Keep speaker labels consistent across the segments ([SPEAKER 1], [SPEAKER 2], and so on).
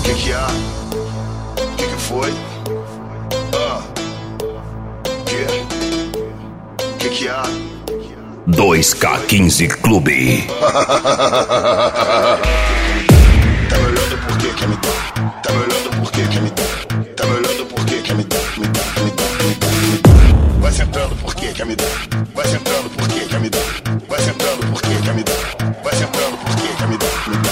[SPEAKER 1] que há? Que foi? Que há?
[SPEAKER 2] 2K15 Clube.
[SPEAKER 1] Tá me olhando porque quer me dar. Tá me olhando porque quer me dar. Tá me olhando porque quer me dar. Me dá. Vai sentando porque quer me dar. Vai sentando porque quer me dar. Vai sentando porque quer me dar. Vai sentando porque quer me dar. Me dá.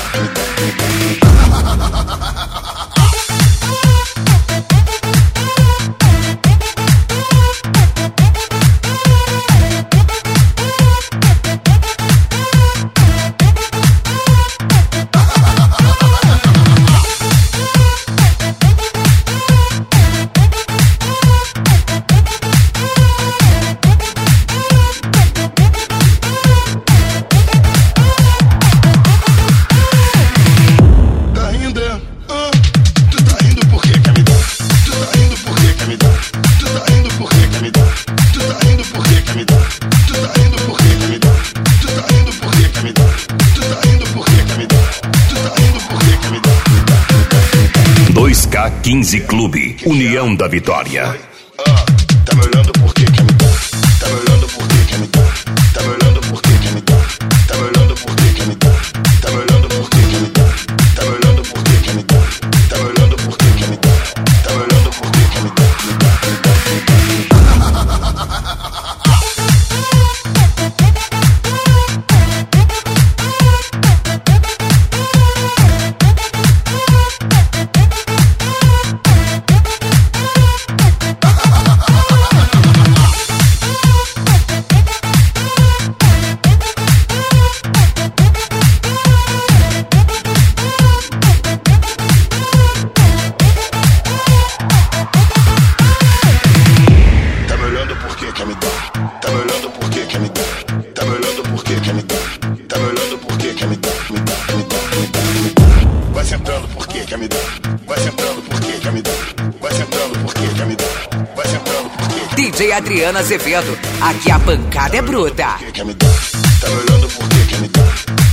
[SPEAKER 2] K15 Clube, União da Vitória.
[SPEAKER 1] Tá me olhando porque quer me dar. Tá me olhando porque quer me dar. Tá me olhando porque quer me dar. Tá me olhando porque quer me dar. Tá me olhando porque quer me dar. Tá me olhando porque quer me dar. Tá me olhando porque quer me dar. Tá me olhando porque quer me dar.
[SPEAKER 3] DJ Adriana Azevedo, aqui a pancada é bruta.
[SPEAKER 1] Tá me olhando porque quer me dar.